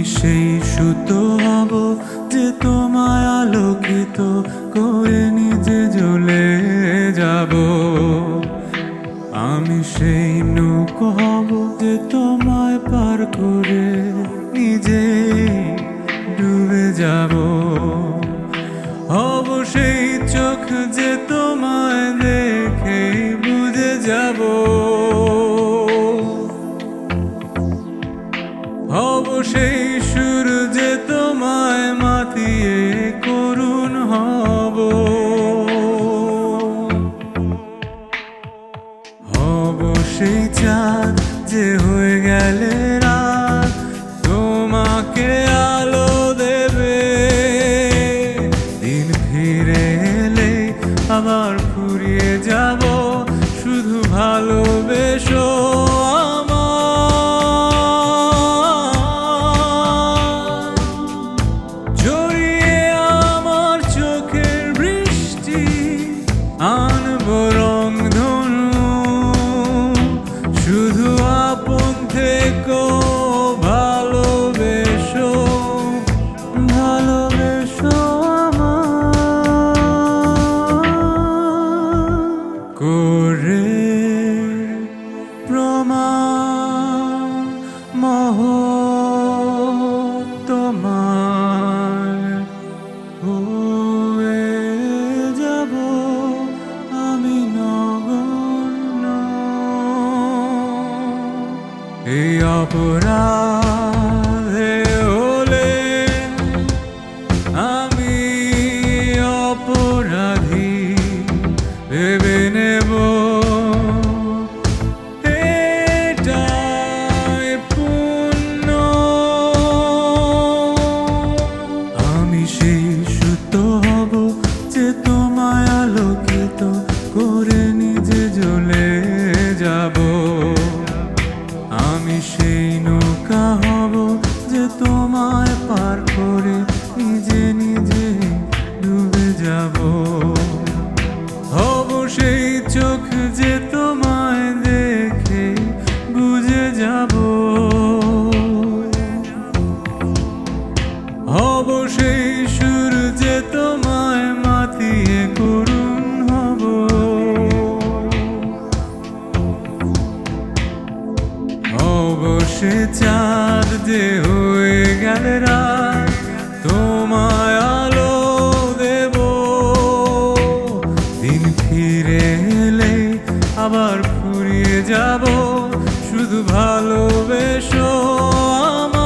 সেই সুতো হব যে তোমায় আলোকিত করে নিজে জ্বলে যাব। আমি সেই নৌকো হব যে তোমায় পার করে নিজে ডুবে যাব। হব সেই চোখ যে তোমায় দেখে বুঝে যাব। হব সেই সুর যে তোমায় মাতিয়ে করুণ হব। হব সেই চাঁদ যে হয়ে গেলে রাত তোমাকে আলো দেবে। দিন ফিরে এলে আবার ফুরিয়ে যাব, শুধু ভালোবেসো আনবো রংধনু, শুধু আপন থেকো ভালোবেসো, ভালোবেসো করে প্রমাণ তোমার হয়ে যাব আমি নগণ্য। এই অপরাধে হলে আমি অপরাধী ভেবে নেব, এটাই পুণ্য। আমি সেই সুতো হব যে তোমায় আলোকিত করে নিজে জ্বলে যাব। আমি সেই নৌকা হব যে তোমায় পার করে নিজে নিজে ডুবে যাব। হব সেই চোখ যে তোমায় দেখে বুঝে যাব। হব সেই সুর যে তোমায় মাতিয়ে করুণ হব। হব সে চাঁদ যে হয়ে গেলে রাত তোমায় আলো দেব। দিন ফিরে এলে আবার ফুরিয়ে যাব, শুধু ভালোবেসো আমায়।